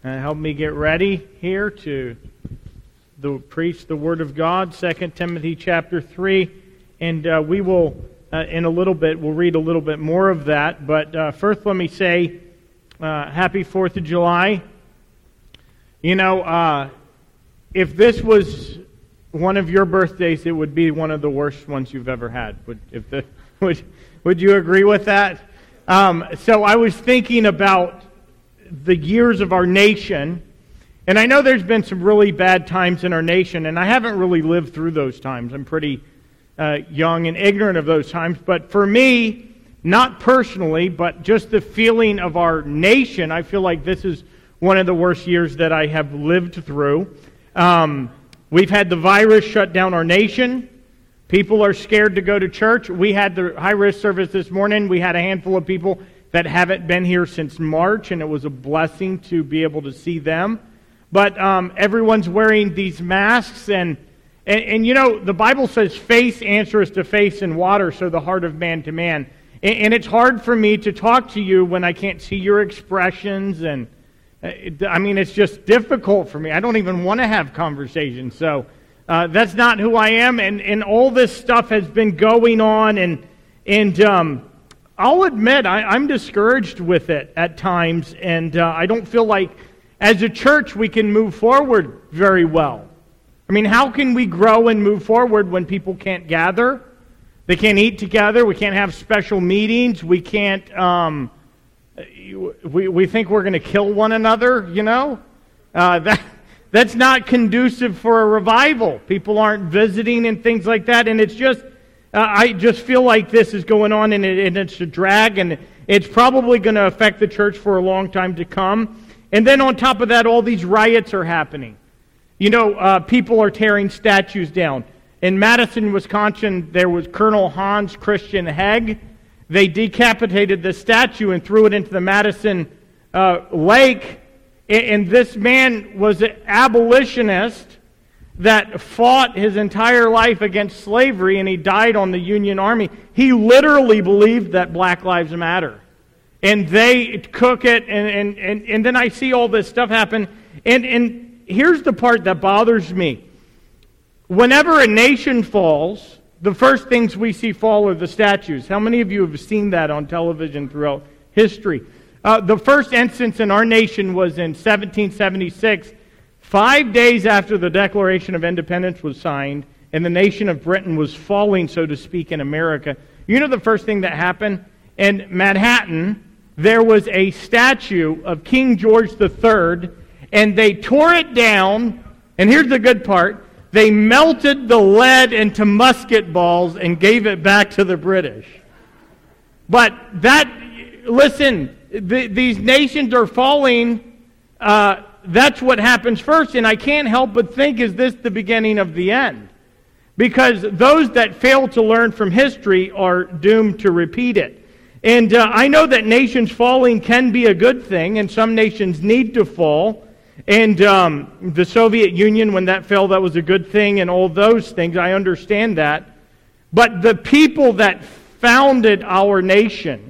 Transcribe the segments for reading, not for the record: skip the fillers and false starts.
Help me get ready here to preach the Word of God, 2 Timothy chapter 3. And we will, in a little bit, we'll read a little bit more of that. But first let me say, happy 4th of July. You know, if this was one of your birthdays, it would be one of the worst ones you've ever had. Would you agree with that? So I was thinking about the years of our nation, and I know there's been some really bad times in our nation, and I haven't really lived through those times. I'm pretty young and ignorant of those times, but for me, not personally, but just the feeling of our nation, I feel like this is one of the worst years that I have lived through. We've had the virus shut down our nation. People are scared to go to church. We had the high-risk service this morning. We had a handful of people that haven't been here since March, and it was a blessing to be able to see them. But everyone's wearing these masks, and you know, the Bible says face answereth to face in water, so the heart of man to man. And it's hard for me to talk to you when I can't see your expressions, and I mean, it's just difficult for me. I don't even want to have conversations, so that's not who I am, and all this stuff has been going on, and I'll admit I'm discouraged with it at times, and I don't feel like as a church we can move forward very well. I mean, how can we grow and move forward when people can't gather? They can't eat together. We can't have special meetings. We can't. We think we're going to kill one another. You know, that's not conducive for a revival. People aren't visiting and things like that, and it's just. I just feel like this is going on, and it's a drag, and it's probably going to affect the church for a long time to come. And then on top of that, all these riots are happening. You know, people are tearing statues down. In Madison, Wisconsin, there was Colonel Hans Christian Hegg. They decapitated the statue and threw it into the Madison lake. And this man was an abolitionist that fought his entire life against slavery, and he died on the Union Army. He literally believed that Black Lives Matter. And they cook it, and then I see all this stuff happen. And here's the part that bothers me. Whenever a nation falls, the first things we see fall are the statues. How many of you have seen that on television throughout history? The first instance in our nation was in 1776, 5 days after the Declaration of Independence was signed, and the nation of Britain was falling, so to speak, in America. You know the first thing that happened? In Manhattan, there was a statue of King George III, and they tore it down, and here's the good part, they melted the lead into musket balls and gave it back to the British. But listen, these nations are falling. That's what happens first, and I can't help but think, is this the beginning of the end? Because those that fail to learn from history are doomed to repeat it. And I know that nations falling can be a good thing, and some nations need to fall. And the Soviet Union, when that fell, that was a good thing, and all those things, I understand that. But the people that founded our nation,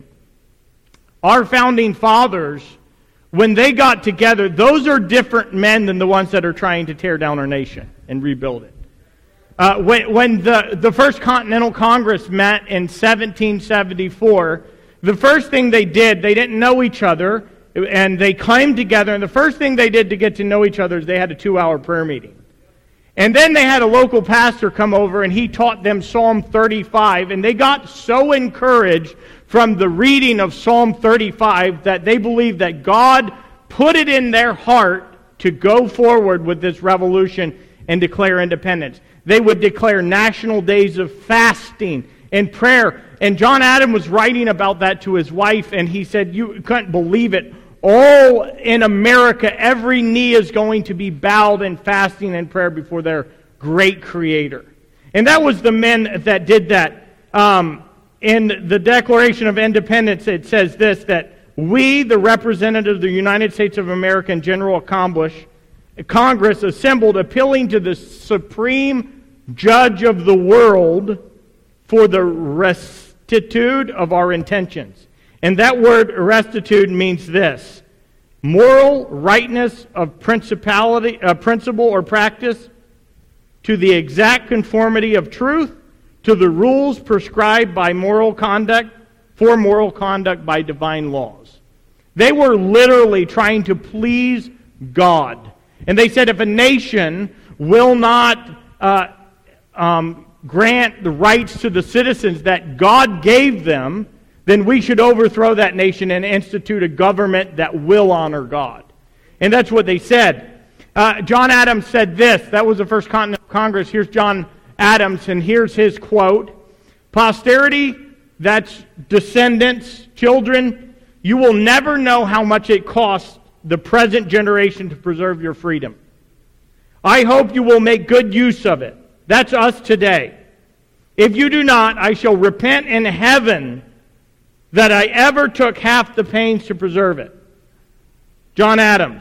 our founding fathers, when they got together, those are different men than the ones that are trying to tear down our nation and rebuild it. When the First Continental Congress met in 1774, the first thing they did, they didn't know each other, and they came together, and the first thing they did to get to know each other is they had a 2-hour prayer meeting. And then they had a local pastor come over, and he taught them Psalm 35, and they got so encouraged from the reading of Psalm 35 that they believed that God put it in their heart to go forward with this revolution and declare independence. They would declare national days of fasting and prayer. And John Adam was writing about that to his wife, and he said, you couldn't believe it. All in America, every knee is going to be bowed in fasting and prayer before their great Creator. And that was the men that did that. In the Declaration of Independence, it says this, that we, the representatives of the United States of America and General Congress, assembled, appealing to the supreme judge of the world for the rectitude of our intentions. And that word restitude means this: moral rightness of principle or practice, to the exact conformity of truth, to the rules prescribed by moral conduct, for moral conduct by divine laws. They were literally trying to please God. And they said if a nation will not grant the rights to the citizens that God gave them, then we should overthrow that nation and institute a government that will honor God. And that's what they said. John Adams said this. That was the First Continental Congress. Here's John Adams, and here's his quote. Posterity, that's descendants, children, you will never know how much it costs the present generation to preserve your freedom. I hope you will make good use of it. That's us today. If you do not, I shall repent in heaven that I ever took half the pains to preserve it. John Adams.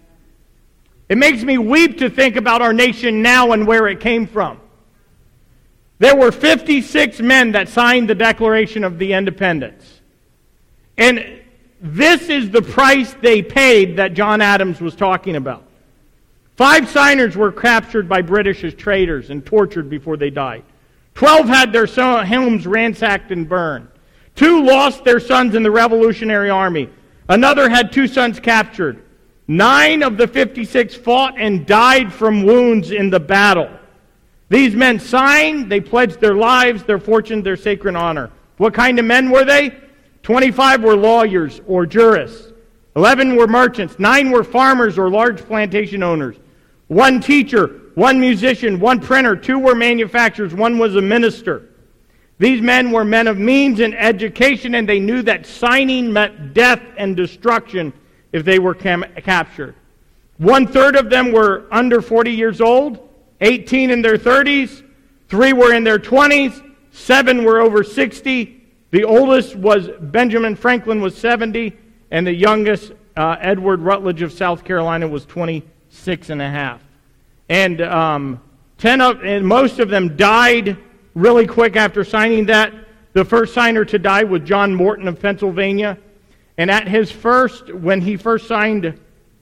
It makes me weep to think about our nation now and where it came from. There were 56 men that signed the Declaration of the Independence. And this is the price they paid that John Adams was talking about. 5 signers were captured by British as traitors and tortured before they died. 12 had their homes ransacked and burned. 2 lost their sons in the Revolutionary Army. Another had 2 sons captured. 9 of the 56 fought and died from wounds in the battle. These men signed, they pledged their lives, their fortune, their sacred honor. What kind of men were they? 25 were lawyers or jurists. 11 were merchants. 9 were farmers or large plantation owners. 1 teacher, 1 musician, 1 printer. 2 were manufacturers. 1 was a minister. These men were men of means and education, and they knew that signing meant death and destruction if they were captured. 1/3 of them were under 40 years old, 18 in their 30s, 3 were in their 20s, 7 were over 60. The oldest was Benjamin Franklin, was 70, and the youngest, Edward Rutledge of South Carolina, was 26 and a half. And most of them died really quick after signing that. The first signer to die was John Morton of Pennsylvania. And when he first signed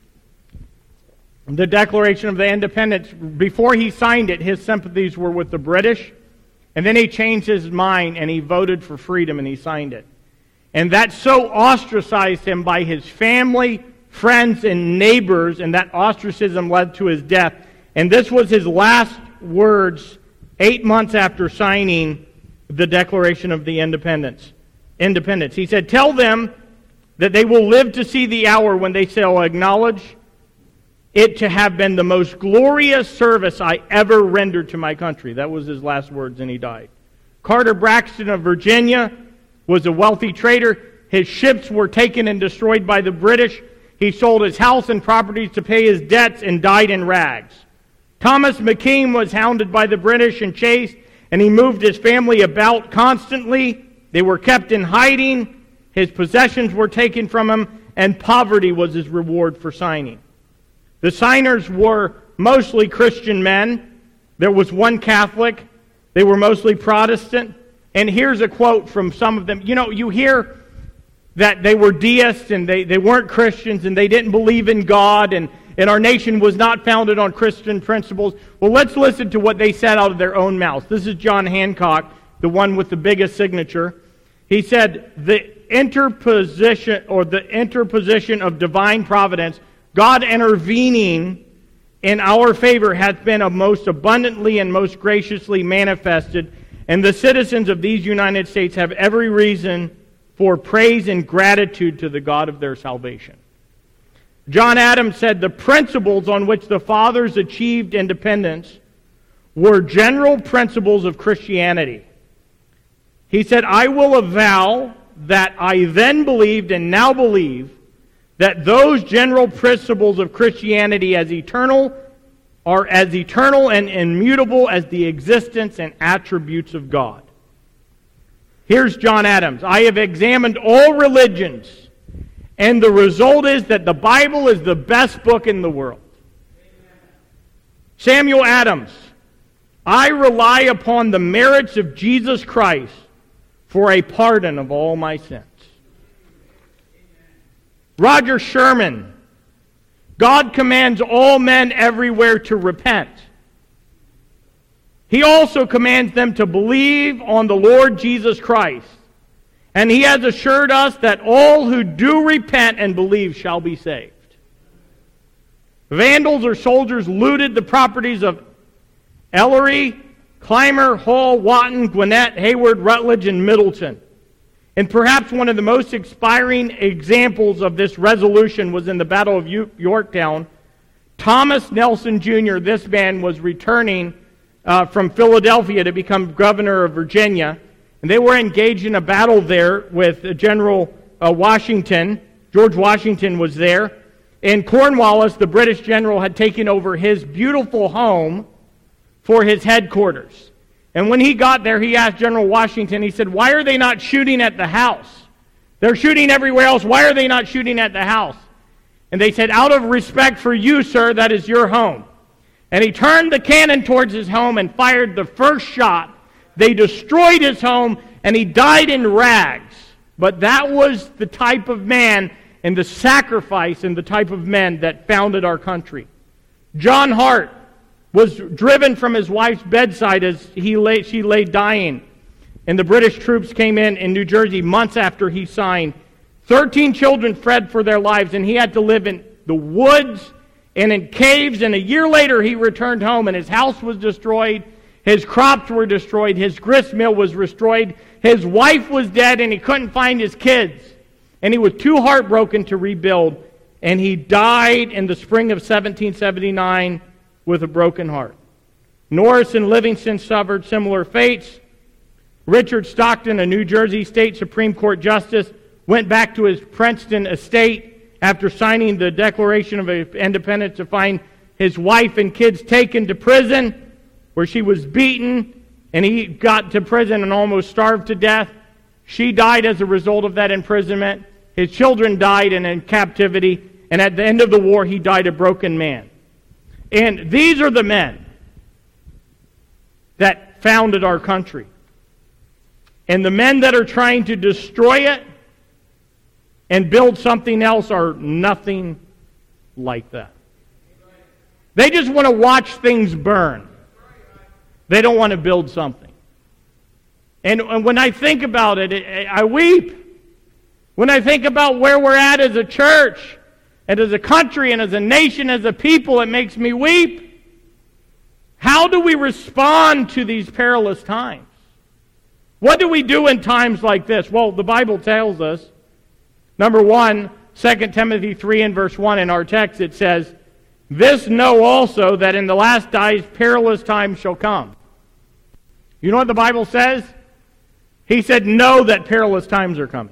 the Declaration of the Independence, before he signed it, his sympathies were with the British. And then he changed his mind and he voted for freedom and he signed it. And that so ostracized him by his family, friends, and neighbors, and that ostracism led to his death. And this was his last words 8 months after signing the Declaration of the Independence. He said, "Tell them that they will live to see the hour when they shall acknowledge it to have been the most glorious service I ever rendered to my country." That was his last words, and he died. Carter Braxton of Virginia was a wealthy trader. His ships were taken and destroyed by the British. He sold his house and properties to pay his debts and died in rags. Thomas McKean was hounded by the British and chased, and he moved his family about constantly. They were kept in hiding. His possessions were taken from him, and poverty was his reward for signing. The signers were mostly Christian men. There was 1 Catholic. They were mostly Protestant. And here's a quote from some of them. You know, you hear that they were deists and they weren't Christians and they didn't believe in God and our nation was not founded on Christian principles. Well, let's listen to what they said out of their own mouths. This is John Hancock, the one with the biggest signature. He said, the interposition of divine providence, God intervening in our favor, hath been most abundantly and most graciously manifested, and the citizens of these United States have every reason for praise and gratitude to the God of their salvation. John Adams said the principles on which the fathers achieved independence were general principles of Christianity. He said, "I will avow that I then believed and now believe that those general principles of Christianity are as eternal and immutable as the existence and attributes of God." Here's John Adams. "I have examined all religions, and the result is that the Bible is the best book in the world." Samuel Adams, "I rely upon the merits of Jesus Christ for a pardon of all my sins." Roger Sherman, God commands all men everywhere to repent. He also commands them to believe on the Lord Jesus Christ. And He has assured us that all who do repent and believe shall be saved. Vandals or soldiers looted the properties of Ellery, Clymer, Hall, Wotton, Gwinnett, Hayward, Rutledge, and Middleton. And perhaps one of the most inspiring examples of this resolution was in the Battle of Yorktown. Thomas Nelson Jr., this man was returning from Philadelphia to become governor of Virginia. And they were engaged in a battle there with General Washington. George Washington was there. And Cornwallis, the British general, had taken over his beautiful home for his headquarters. And when he got there, he asked General Washington, he said, "Why are they not shooting at the house? They're shooting everywhere else. Why are they not shooting at the house?" And they said, "Out of respect for you, sir, that is your home." And he turned the cannon towards his home and fired the first shot. They destroyed his home, and he died in rags. But that was the type of man and the sacrifice and the type of men that founded our country. John Hart was driven from his wife's bedside as she lay dying. And the British troops came in New Jersey months after he signed. 13 children fled for their lives, and he had to live in the woods and in caves. And a year later, he returned home, and his house was destroyed. His crops were destroyed. His grist mill was destroyed. His wife was dead, and he couldn't find his kids. And he was too heartbroken to rebuild. And he died in the spring of 1779 with a broken heart. Norris and Livingston suffered similar fates. Richard Stockton, a New Jersey State Supreme Court justice, went back to his Princeton estate after signing the Declaration of Independence to find his wife and kids taken to prison, where she was beaten, and he got to prison and almost starved to death. She died as a result of that imprisonment. His children died in captivity, and at the end of the war, he died a broken man. And these are the men that founded our country. And the men that are trying to destroy it and build something else are nothing like that. They just want to watch things burn. They don't want to build something. And when I think about it, I weep. When I think about where we're at as a church, and as a country, and as a nation, as a people, it makes me weep. How do we respond to these perilous times? What do we do in times like this? Well, the Bible tells us, number one, 2 Timothy 3 and verse 1 in our text, it says, "This know also that in the last days perilous times shall come." You know what the Bible says? He said, know that perilous times are coming.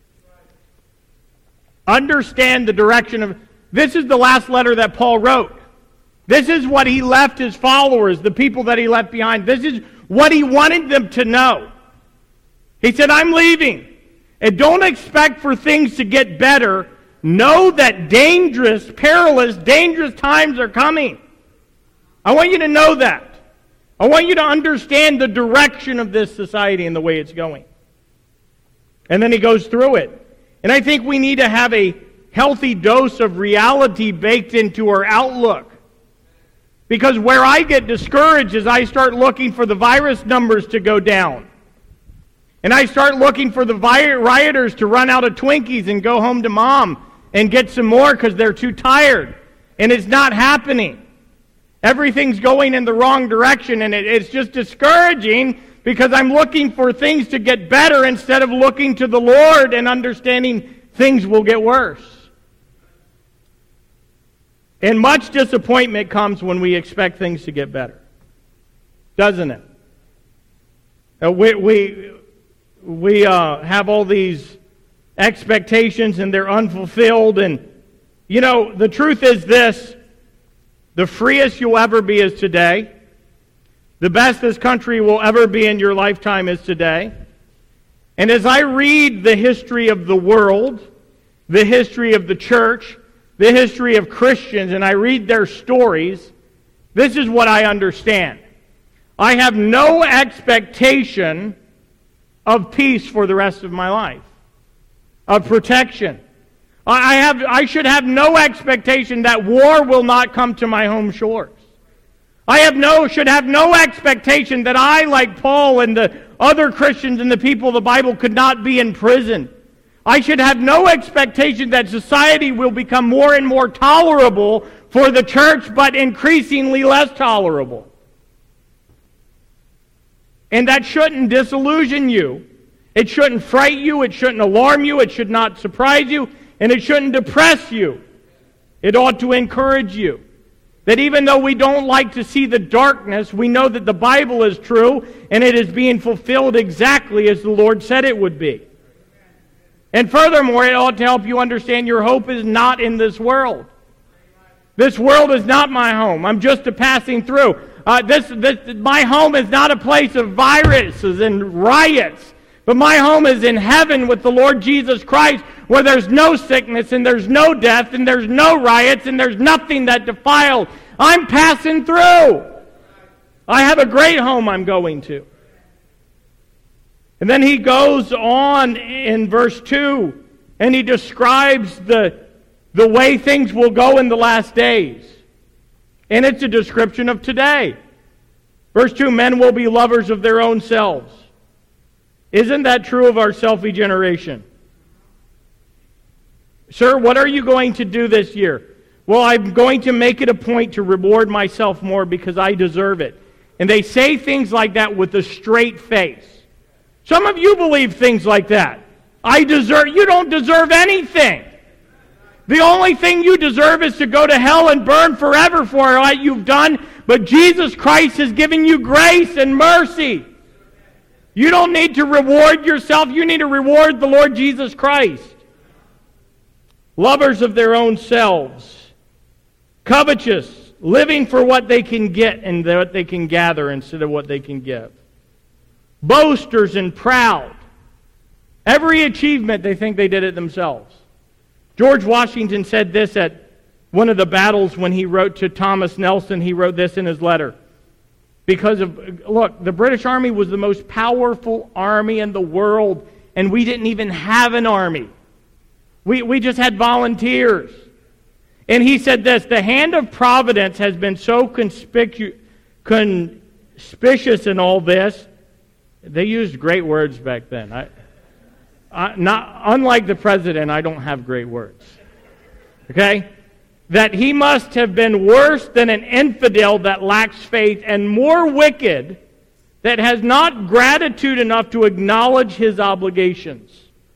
Understand the direction of... This is the last letter that Paul wrote. This is what he left his followers, the people that he left behind. This is what he wanted them to know. He said, I'm leaving. And don't expect for things to get better. Know that dangerous, perilous, dangerous times are coming. I want you to know that. I want you to understand the direction of this society and the way it's going. And then he goes through it. And I think we need to have a healthy dose of reality baked into our outlook. Because where I get discouraged is I start looking for the virus numbers to go down. And I start looking for the rioters to run out of Twinkies and go home to mom and get some more because they're too tired. And it's not happening. Everything's going in the wrong direction, and it's just discouraging because I'm looking for things to get better instead of looking to the Lord and understanding things will get worse. And much disappointment comes when we expect things to get better. Doesn't it? We have all these expectations and they're unfulfilled. And, you know, the truth is this. The freest you'll ever be is today. The best this country will ever be in your lifetime is today. And as I read the history of the world, the history of the church, the history of Christians, and I read their stories, this is what I understand. I have no expectation of peace for the rest of my life, of protection. I should have no expectation that war will not come to my home shores. Should have no expectation that I, like Paul and the other Christians and the people of the Bible, could not be in prison. I should have no expectation that society will become more and more tolerable for the church, but increasingly less tolerable. And that shouldn't disillusion you. It shouldn't fright you. It shouldn't alarm you. It should not surprise you. And it shouldn't depress you. It ought to encourage you. That even though we don't like to see the darkness, we know that the Bible is true and it is being fulfilled exactly as the Lord said it would be. And furthermore, it ought to help you understand your hope is not in this world. This world is not my home. I'm just a passing through. My home is not a place of viruses and riots, but my home is in heaven with the Lord Jesus Christ, where there's no sickness and there's no death and there's no riots and there's nothing that defiles. I'm passing through. I have a great home I'm going to. And then he goes on in verse 2, and he describes the way things will go in the last days. And it's a description of today. Verse 2, men will be lovers of their own selves. Isn't that true of our selfie generation? Sir, what are you going to do this year? Well, I'm going to make it a point to reward myself more because I deserve it. And they say things like that with a straight face. Some of you believe things like that. You don't deserve anything. The only thing you deserve is to go to hell and burn forever for what you've done. But Jesus Christ has given you grace and mercy. You don't need to reward yourself. You need to reward the Lord Jesus Christ. Lovers of their own selves. Covetous. Living for what they can get and what they can gather instead of what they can give. Boasters and proud. Every achievement, they think they did it themselves. George Washington said this at one of the battles when he wrote to Thomas Nelson. He wrote this in his letter. Look, the British Army was the most powerful army in the world, and we didn't even have an army. We just had volunteers. And he said this, the hand of providence has been so conspicuous in all this. They used great words back then. Unlike the president, I don't have great words. Okay? That he must have been worse than an infidel that lacks faith and more wicked that has not gratitude enough to acknowledge his obligations.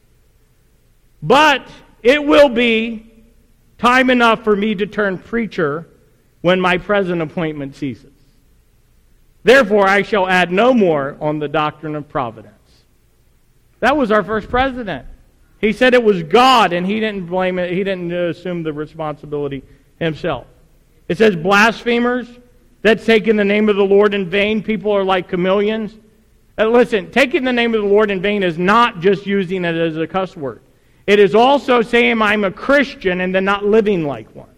But it will be time enough for me to turn preacher when my present appointment ceases. Therefore, I shall add no more on the doctrine of providence. That was our first president. He said it was God, and he didn't blame it. He didn't assume the responsibility himself. It says blasphemers, that's taking the name of the Lord in vain. People are like chameleons. Listen, taking the name of the Lord in vain is not just using it as a cuss word. It is also saying I'm a Christian and then not living like one.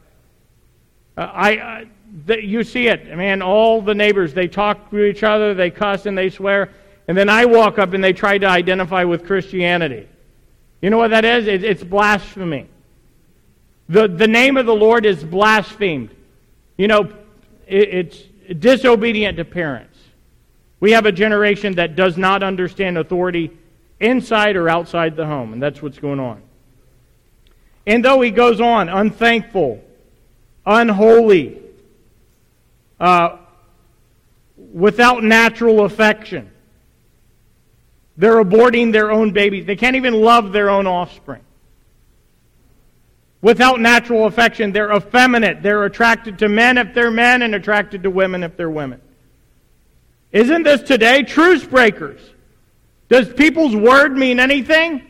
You see it, man. All the neighbors, they talk to each other, they cuss and they swear, and then I walk up and they try to identify with Christianity. You know what that is? It's blasphemy. The name of the Lord is blasphemed. You know, it's disobedient to parents. We have a generation that does not understand authority inside or outside the home, and that's what's going on. And though he goes on, unthankful, unholy, without natural affection. They're aborting their own babies. They can't even love their own offspring. Without natural affection, they're effeminate. They're attracted to men if they're men and attracted to women if they're women. Isn't this today? Truce breakers. Does people's word mean anything?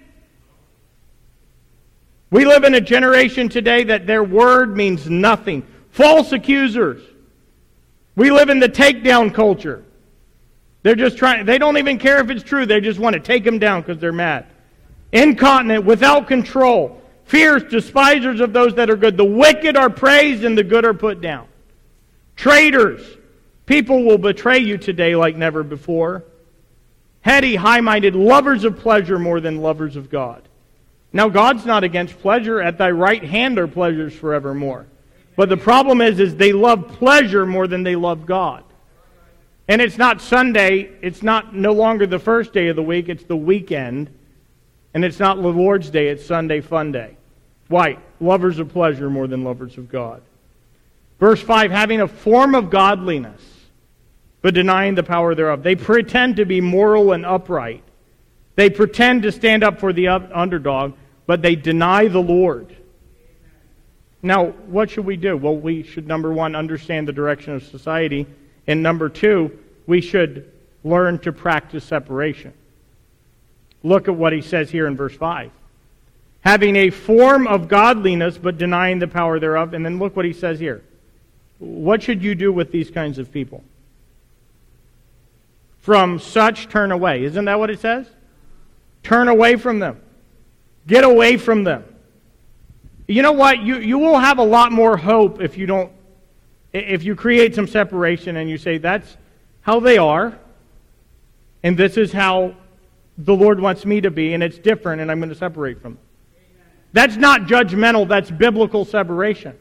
We live in a generation today that their word means nothing. False accusers. We live in the takedown culture. They're just they don't even care if it's true. They just want to take them down because they're mad. Incontinent, without control. Fierce, despisers of those that are good. The wicked are praised and the good are put down. Traitors. People will betray you today like never before. Heady, high-minded, lovers of pleasure more than lovers of God. Now, God's not against pleasure. At thy right hand are pleasures forevermore. But the problem is they love pleasure more than they love God. And it's not Sunday. It's not no longer the first day of the week. It's the weekend. And it's not the Lord's Day. It's Sunday fun day. Why? Lovers of pleasure more than lovers of God. Verse 5, having a form of godliness, but denying the power thereof. They pretend to be moral and upright. They pretend to stand up for the underdog, but they deny the Lord. Now, what should we do? Well, we should, number one, understand the direction of society. And number two, we should learn to practice separation. Look at what he says here in verse 5. Having a form of godliness, but denying the power thereof. And then look what he says here. What should you do with these kinds of people? From such turn away. Isn't that what it says? Turn away from them. Get away from them. You know what? You will have a lot more hope if you create some separation and you say, that's how they are, and this is how the Lord wants me to be, and it's different, and I'm going to separate from them. That's not judgmental, that's biblical separation.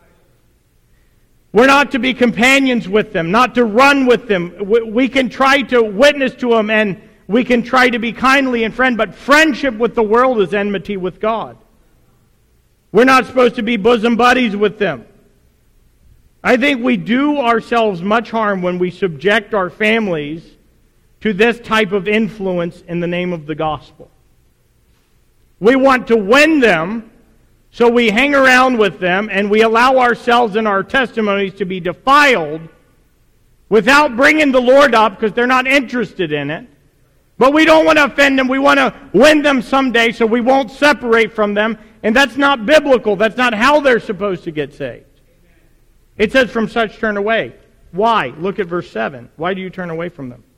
We're not to be companions with them, not to run with them. We can try to witness to them, and we can try to be kindly and friend, but friendship with the world is enmity with God. We're not supposed to be bosom buddies with them. I think we do ourselves much harm when we subject our families to this type of influence in the name of the gospel. We want to win them, so we hang around with them and we allow ourselves and our testimonies to be defiled without bringing the Lord up because they're not interested in it. But we don't want to offend them. We want to win them someday, so we won't separate from them. And that's not biblical. That's not how they're supposed to get saved. It says, from such turn away. Why? Look at verse 7. Why do you turn away from them?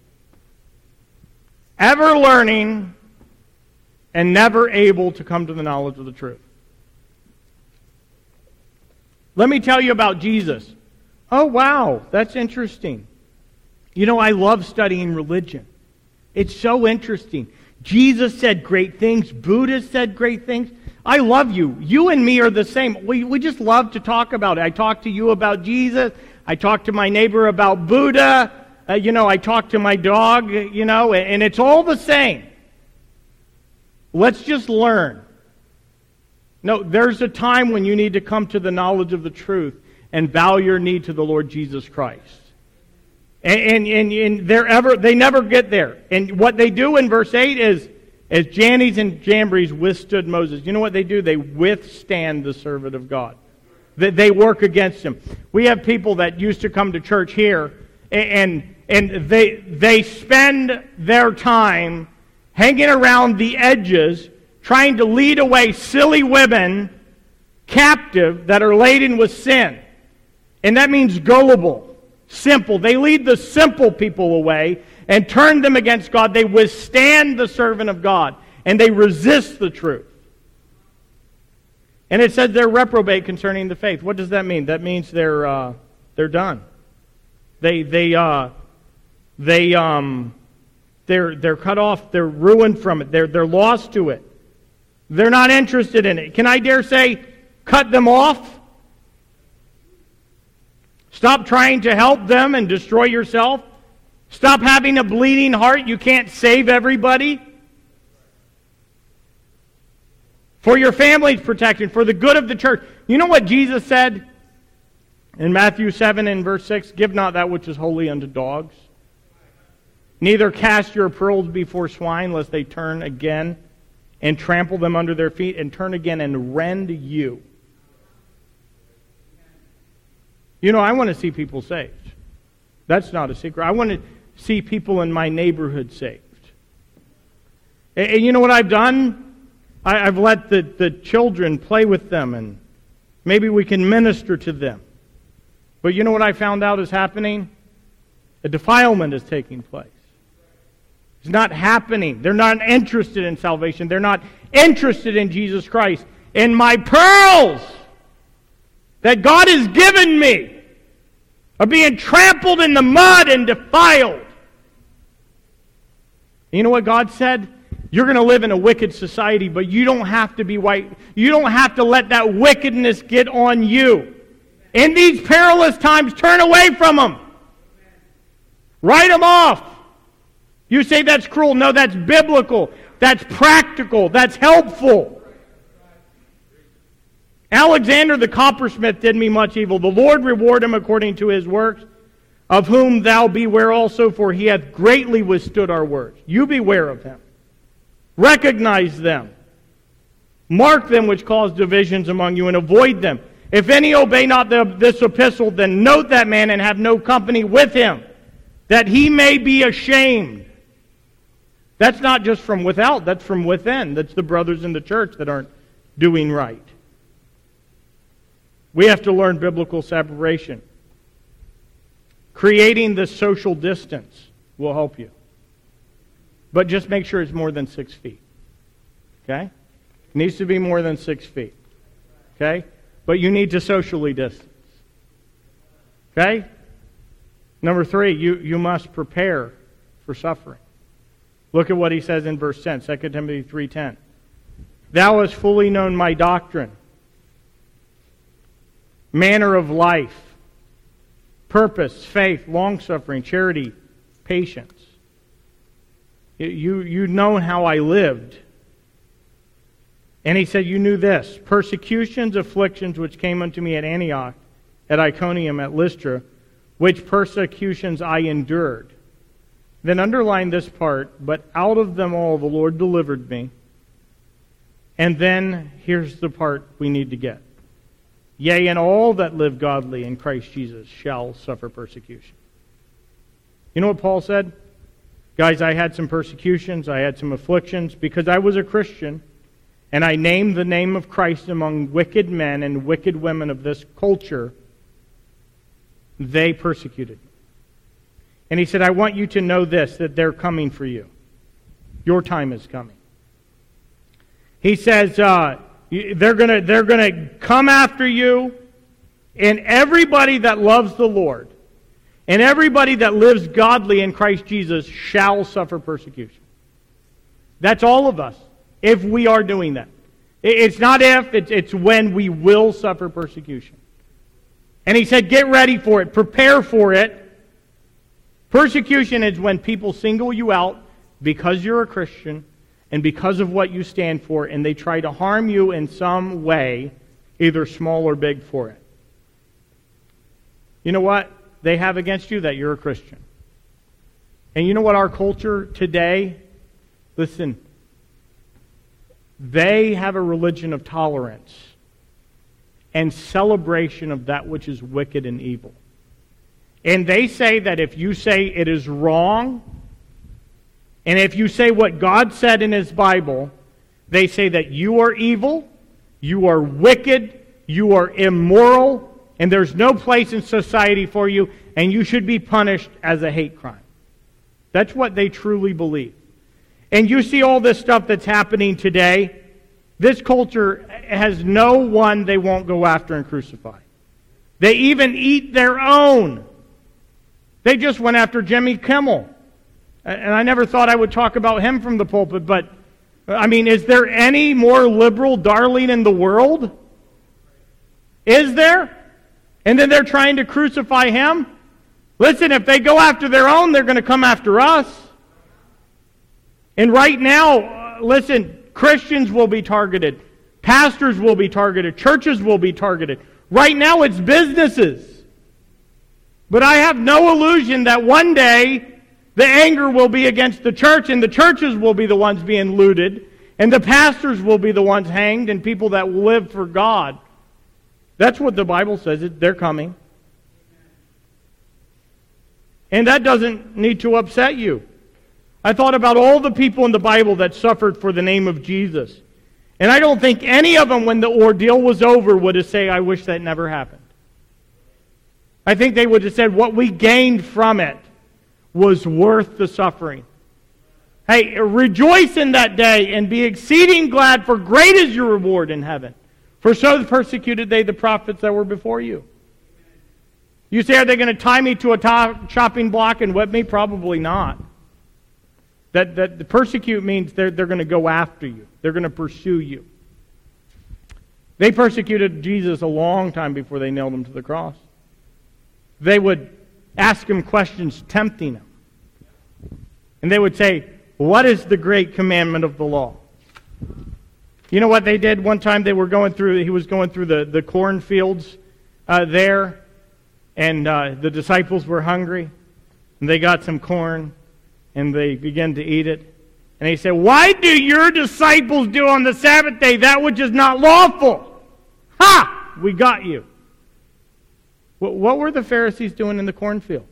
Ever learning and never able to come to the knowledge of the truth. Let me tell you about Jesus. Oh, wow, that's interesting. You know, I love studying religion. It's so interesting. Jesus said great things. Buddha said great things. I love you. You and me are the same. We just love to talk about it. I talk to you about Jesus. I talk to my neighbor about Buddha. I talk to my dog, and it's all the same. Let's just learn. No, there's a time when you need to come to the knowledge of the truth and bow your knee to the Lord Jesus Christ. And they never get there. And what they do in verse 8 is, as Jannes and Jambres withstood Moses, you know what they do? They withstand the servant of God. They work against him. We have people that used to come to church here, and they spend their time hanging around the edges, trying to lead away silly women captive that are laden with sin. And that means gullible, simple. They lead the simple people away and turn them against God. They withstand the servant of God, and they resist the truth. And it says they're reprobate concerning the faith. What does that mean? That means they're done. They're cut off. They're ruined from it. They're lost to it. They're not interested in it. Can I dare say, cut them off? Stop trying to help them and destroy yourself. Stop having a bleeding heart. You can't save everybody. For your family's protection, for the good of the church. You know what Jesus said in Matthew 7 and verse 6? Give not that which is holy unto dogs. Neither cast your pearls before swine, lest they turn again and trample them under their feet, and turn again and rend you. I want to see people saved. That's not a secret. I want to see people in my neighborhood saved. And you know what I've done? I've let the children play with them, and maybe we can minister to them. But you know what I found out is happening? A defilement is taking place. It's not happening. They're not interested in salvation. They're not interested in Jesus Christ. And my pearls that God has given me are being trampled in the mud and defiled. You know what God said? You're going to live in a wicked society, but you don't have to be white. You don't have to let that wickedness get on you. In these perilous times, turn away from them. Write them off. You say that's cruel. No, that's biblical. That's practical. That's helpful. Alexander the coppersmith did me much evil. The Lord reward him according to his works, of whom thou beware also, for he hath greatly withstood our words. You beware of him. Recognize them. Mark them which cause divisions among you, and avoid them. If any obey not this epistle, then note that man and have no company with him, that he may be ashamed. That's not just from without, that's from within. That's the brothers in the church that aren't doing right. We have to learn biblical separation. Creating the social distance will help you. But just make sure it's more than 6 feet. Okay? It needs to be more than 6 feet. Okay? But you need to socially distance. Okay? Number 3, you must prepare for suffering. Look at what he says in verse 10, 2 Timothy 3:10. Thou hast fully known my doctrine, manner of life, purpose, faith, long-suffering, charity, patience. You know how I lived. And he said, you knew this, persecutions, afflictions, which came unto me at Antioch, at Iconium, at Lystra, which persecutions I endured. Then underline this part, but out of them all the Lord delivered me. And then here's the part we need to get. Yea, and all that live godly in Christ Jesus shall suffer persecution. You know what Paul said? Guys, I had some persecutions, I had some afflictions, because I was a Christian, and I named the name of Christ among wicked men and wicked women of this culture. They persecuted me. And he said, I want you to know this, that they're coming for you. Your time is coming. He says, they're going to come after you, and everybody that loves the Lord and everybody that lives godly in Christ Jesus shall suffer persecution. That's all of us, if we are doing that. It's not if, it's when we will suffer persecution. And he said, get ready for it, prepare for it. Persecution is when people single you out because you're a Christian and because of what you stand for, and they try to harm you in some way, either small or big, for it. You know what they have against you? That you're a Christian. And you know what our culture today, listen, they have a religion of tolerance and celebration of that which is wicked and evil. And they say that if you say it is wrong, and if you say what God said in His Bible, they say that you are evil, you are wicked, you are immoral, and there's no place in society for you, and you should be punished as a hate crime. That's what they truly believe. And you see all this stuff that's happening today. This culture has no one they won't go after and crucify. They even eat their own. They just went after Jimmy Kimmel. And I never thought I would talk about him from the pulpit, but, I mean, is there any more liberal darling in the world? Is there? And then they're trying to crucify him? Listen, if they go after their own, they're going to come after us. And right now, listen, Christians will be targeted. Pastors will be targeted. Churches will be targeted. Right now, it's businesses. But I have no illusion that one day the anger will be against the church, and the churches will be the ones being looted, and the pastors will be the ones hanged, and people that live for God. That's what the Bible says. They're coming. And that doesn't need to upset you. I thought about all the people in the Bible that suffered for the name of Jesus. And I don't think any of them, when the ordeal was over, would have said, I wish that never happened. I think they would have said, what we gained from it was worth the suffering. Hey, rejoice in that day and be exceeding glad, for great is your reward in heaven. For so persecuted they the prophets that were before you. You say, are they going to tie me to a chopping block and whip me? Probably not. That the persecute means they're going to go after you. They're going to pursue you. They persecuted Jesus a long time before they nailed him to the cross. They would ask him questions tempting him. And they would say, what is the great commandment of the law? You know what they did? One time he was going through the cornfields there, and the disciples were hungry, and they got some corn, and they began to eat it. And he said, why do your disciples do on the Sabbath day that which is not lawful? Ha! We got you. What were the Pharisees doing in the cornfield?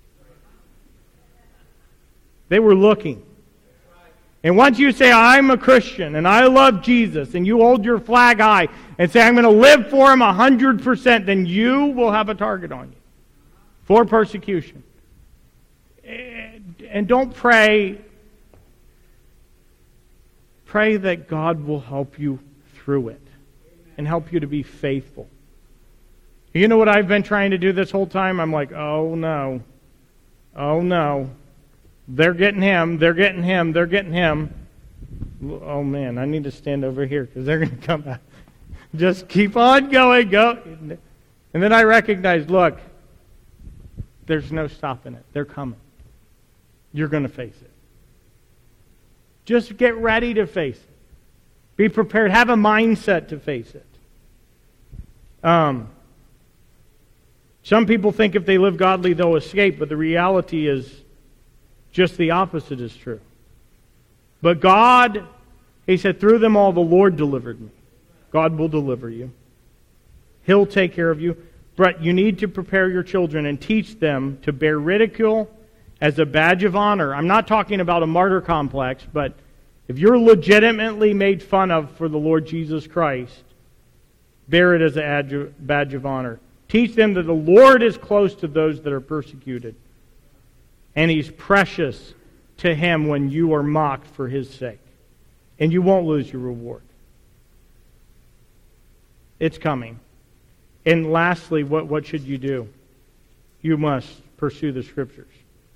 They were looking. And once you say, I'm a Christian and I love Jesus, and you hold your flag high and say, I'm going to live for him 100%, then you will have a target on you for persecution. And don't pray that God will help you through it and help you to be faithful. You know what I've been trying to do this whole time? I'm like, oh no. They're getting him. Oh man, I need to stand over here because they're going to come out. Just keep on going, go. And then I recognize, look, there's no stopping it. They're coming. You're going to face it. Just get ready to face it. Be prepared. Have a mindset to face it. Some people think if they live godly, they'll escape, but the reality is just the opposite is true. But God, he said, through them all the Lord delivered me. God will deliver you. He'll take care of you. But you need to prepare your children and teach them to bear ridicule as a badge of honor. I'm not talking about a martyr complex, but if you're legitimately made fun of for the Lord Jesus Christ, bear it as a badge of honor. Teach them that the Lord is close to those that are persecuted, and he's precious to him when you are mocked for his sake. And you won't lose your reward. It's coming. And lastly, what should you do? You must pursue the Scriptures.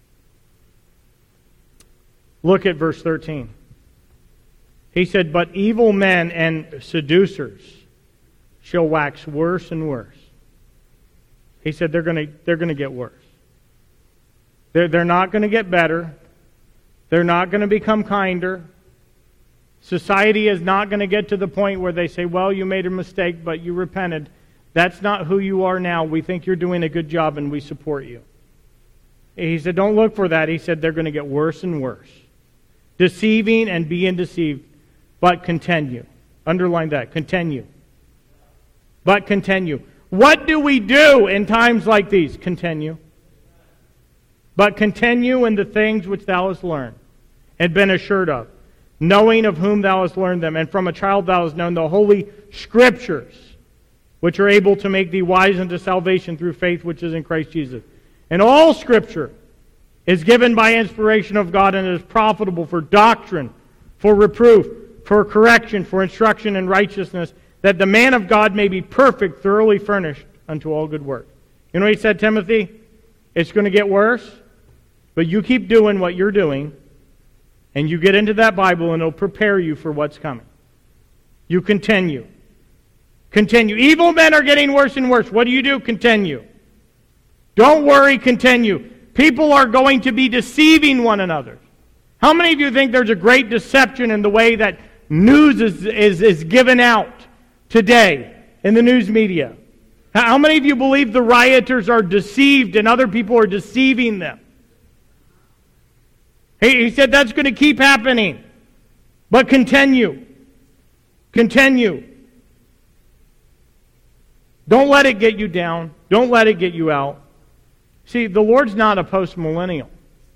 Look at verse 13. He said, but evil men and seducers shall wax worse and worse. He said they're going to get worse. They're not going to get better. They're not going to become kinder. Society is not going to get to the point where they say, well, you made a mistake, but you repented. That's not who you are now. We think you're doing a good job, and we support you. He said, don't look for that. He said they're going to get worse and worse. Deceiving and being deceived, but continue. Underline that. Continue. But continue. What do we do in times like these? Continue. But continue in the things which thou hast learned and been assured of, knowing of whom thou hast learned them, and from a child thou hast known the holy Scriptures, which are able to make thee wise unto salvation through faith which is in Christ Jesus. And all Scripture is given by inspiration of God and is profitable for doctrine, for reproof, for correction, for instruction in righteousness, that the man of God may be perfect, thoroughly furnished unto all good work. You know what he said, Timothy? It's going to get worse, but you keep doing what you're doing, and you get into that Bible, and it'll prepare you for what's coming. You continue. Continue. Evil men are getting worse and worse. What do? Continue. Don't worry, continue. People are going to be deceiving one another. How many of you think there's a great deception in the way that news is given out today in the news media? How many of you believe the rioters are deceived and other people are deceiving them? He said that's going to keep happening. But continue. Continue. Don't let it get you down. Don't let it get you out. See, the Lord's not a post-millennial.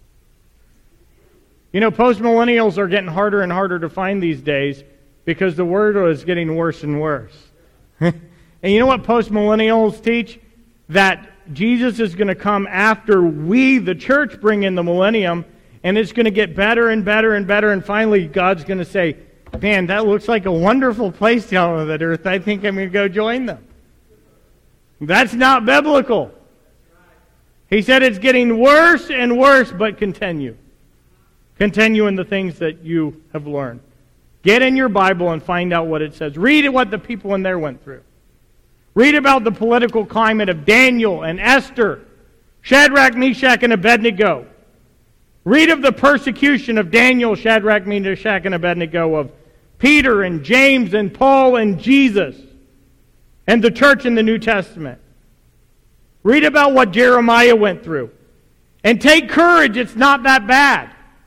You know, post-millennials are getting harder and harder to find these days because the word is getting worse and worse. And you know what post-millennials teach? That Jesus is going to come after we, the church, bring in the millennium, and it's going to get better and better and better, and finally God's going to say, man, that looks like a wonderful place down on that earth. I think I'm going to go join them. That's not biblical. He said it's getting worse and worse, but continue. Continue in the things that you have learned. Get in your Bible and find out what it says. Read what the people in there went through. Read about the political climate of Daniel and Esther, Shadrach, Meshach, and Abednego. Read of the persecution of Daniel, Shadrach, Meshach, and Abednego, of Peter and James and Paul and Jesus and the church in the New Testament. Read about what Jeremiah went through. And take courage, it's not that bad.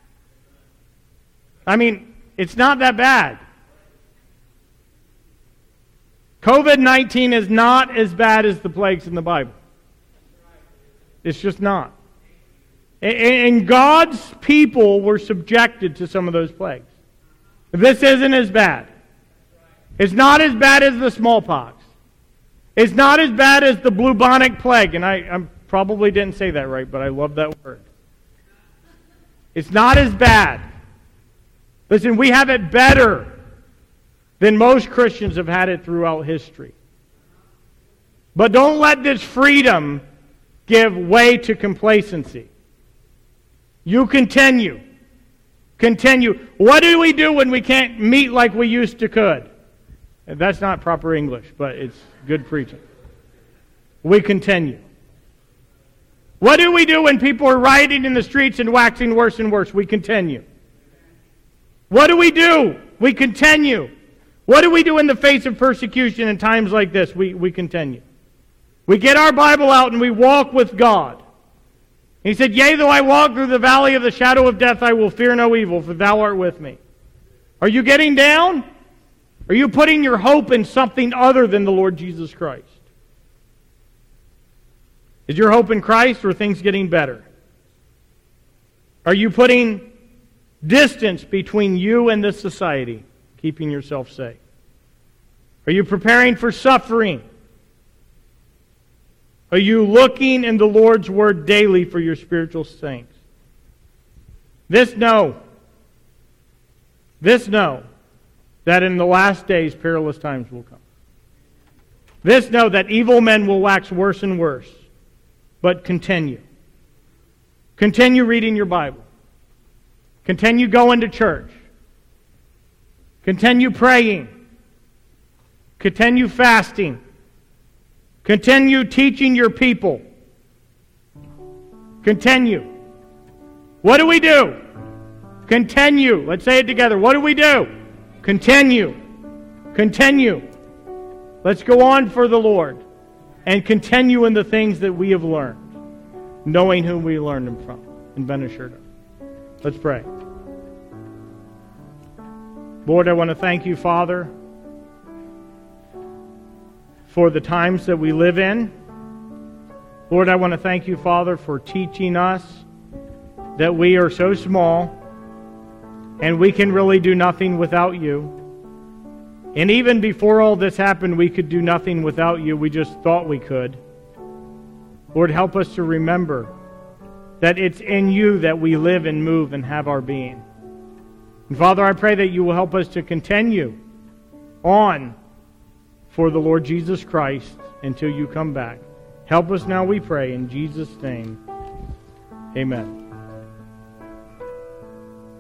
I mean, it's not that bad. COVID-19 is not as bad as the plagues in the Bible. It's just not. And God's people were subjected to some of those plagues. This isn't as bad. It's not as bad as the smallpox. It's not as bad as the bubonic plague. And I probably didn't say that right, but I love that word. It's not as bad. Listen, we have it better than most Christians have had it throughout history. But don't let this freedom give way to complacency. You continue. Continue. What do we do when we can't meet like we used to could? That's not proper English, but it's good preaching. We continue. What do we do when people are rioting in the streets and waxing worse and worse? We continue. What do? We continue. What do we do in the face of persecution in times like this? We continue. We get our Bible out and we walk with God. He said, "Yea, though I walk through the valley of the shadow of death, I will fear no evil, for thou art with me." Are you getting down? Are you putting your hope in something other than the Lord Jesus Christ? Is your hope in Christ, or are things getting better? Are you putting distance between you and this society, keeping yourself safe? Are you preparing for suffering? Are you looking in the Lord's Word daily for your spiritual strength? This know, that in the last days perilous times will come. This know that evil men will wax worse and worse. But continue. Continue reading your Bible. Continue going to church. Continue praying. Continue fasting. Continue teaching your people. Continue. What do we do? Continue. Let's say it together. What do we do? Continue. Continue. Let's go on for the Lord and continue in the things that we have learned, knowing whom we learned them from and been assured of. Let's pray. Lord, I want to thank you, Father, for the times that we live in. Lord, I want to thank you, Father, for teaching us that we are so small and we can really do nothing without you. And even before all this happened, we could do nothing without you. We just thought we could. Lord, help us to remember that it's in you that we live and move and have our being. And Father, I pray that you will help us to continue on for the Lord Jesus Christ until you come back. Help us now, we pray, in Jesus' name. Amen.